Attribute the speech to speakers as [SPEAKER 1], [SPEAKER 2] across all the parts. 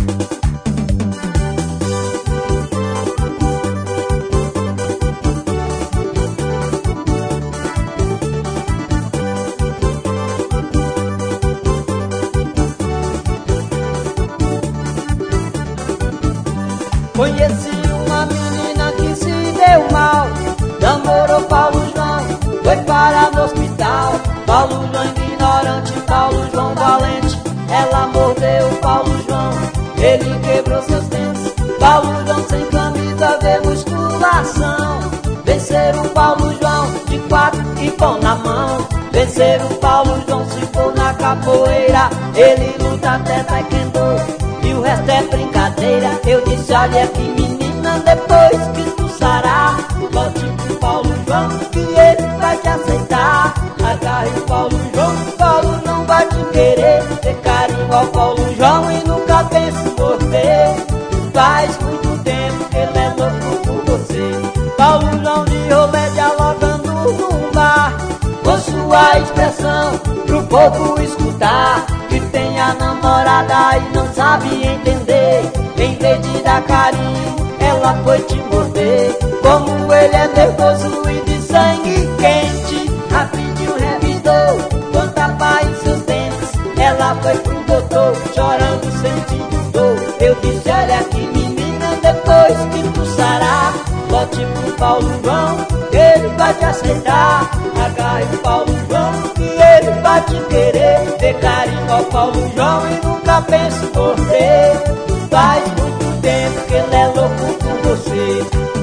[SPEAKER 1] Conheci uma menina que se deu mal, namorou Paulo João, foi parar no hospital. Paulo João ignorante, Paulo João valente, ela mordeu Paulo João, ele quebrou seus dentes. Paulo João sem camisa vê musculação, venceram Paulo João de quatro e pão na mão. Venceram Paulo João se for na capoeira, ele luta até taekwondo e o resto é brincadeira. Eu disse, olha aqui menina, depois que tu sarar, volte pro Paulo João que ele vai te aceitar. Agarre o Paulo João, Paulo não vai te querer. Ter carinho ao Paulo João e nunca pense em morder. Faz muito tempo que ele é louco por você. Paulo João de rolê dialogando num bar, com sua expressão pro povo escutar. Que tem a namorada e não sabe entender, em vez de dar carinho, ela foi te morder. Como ele é nervoso e de sangue quente, rapidinho revidou, com tapa em seus dentes. Ela foi pro doutor, chorando, sentindo dor. Eu disse, olha aqui menina, depois que tu sarar, volte pro Paulo João, ele vai te aceitar. Agarre o Paulo João que ele vai te querer. Dê carinho ao Paulo João e nunca pense em morrer. Faz muito tempo que ele é louco por você.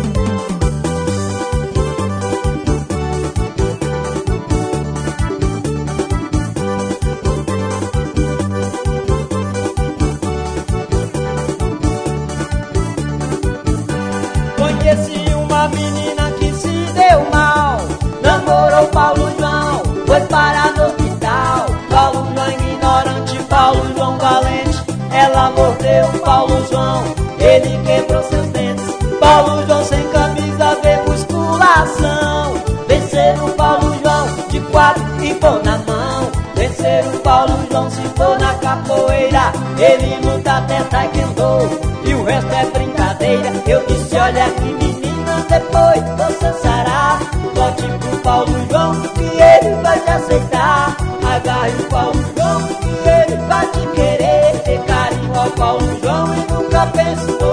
[SPEAKER 1] Conheci uma menina que se deu mal, namorou Paulo João, foi parar no hospital. Paulo João ignorante, Paulo João valente, ela mordeu Paulo João, ele quebrou seus dentes. Paulo João sem camisa vê musculação, venceram Paulo João de quatro e pão na mão. Venceram Paulo João se for na capoeira, ele luta até taekwondo e o resto é brincadeira. Eu disse, olha aqui menina, depois você sarar, volte pro Paulo João que ele vai te aceitar. Agarre o Paulo João que ele vai te querer. Dê carinho ao Paulo João e nunca pense